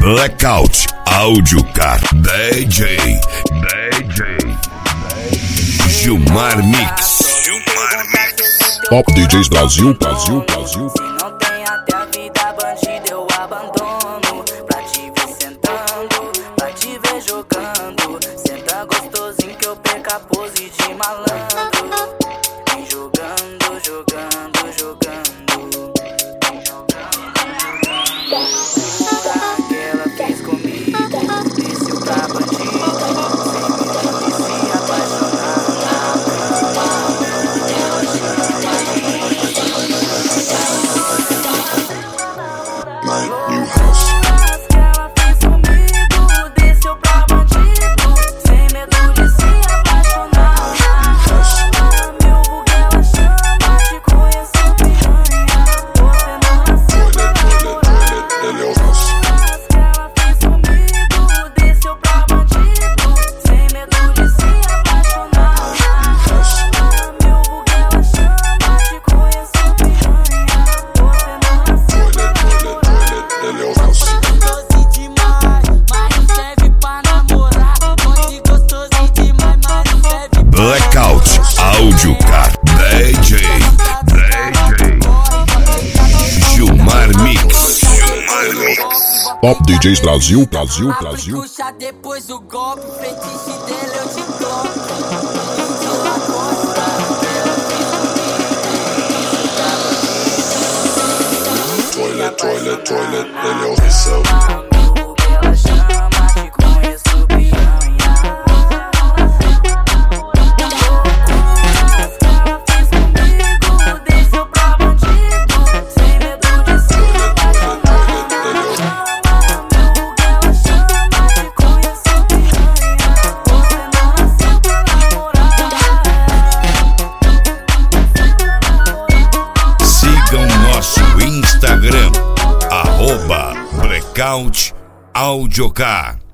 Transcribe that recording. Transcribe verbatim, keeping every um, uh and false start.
Blackout Audiocar D J D J Gilmar Mix Gilmar Mix Top D Js Brasil, Brasil, Brasil. Se não tem até a vida bandida eu abandono. Pra te ver sentando, pra te ver jogando. Senta gostosinho que eu perco a pose de malandro. Vem jogando, jogando, jogando. Vem jogando, jogando. Que ela fez comigo, desceu pra bandido. Sem medo de se apaixonar. Blackout Audiocar D J D J Gilmar Mix Gilmar Mix Top D Js Brasil, Brasil, Brasil. Puxa depois o golpe, fetiche dele eu te toco. Toilet, toilet, toilet, ele é o Rissel. Ela chama, te conheço piranha. Ela fez comigo, desceu pra bandido. Sem medo de se apaixonar. Ela chama, te conheço piranha. Você não nasceu pra namorar. Sigam nosso Instagram arroba Blackout Audiocar.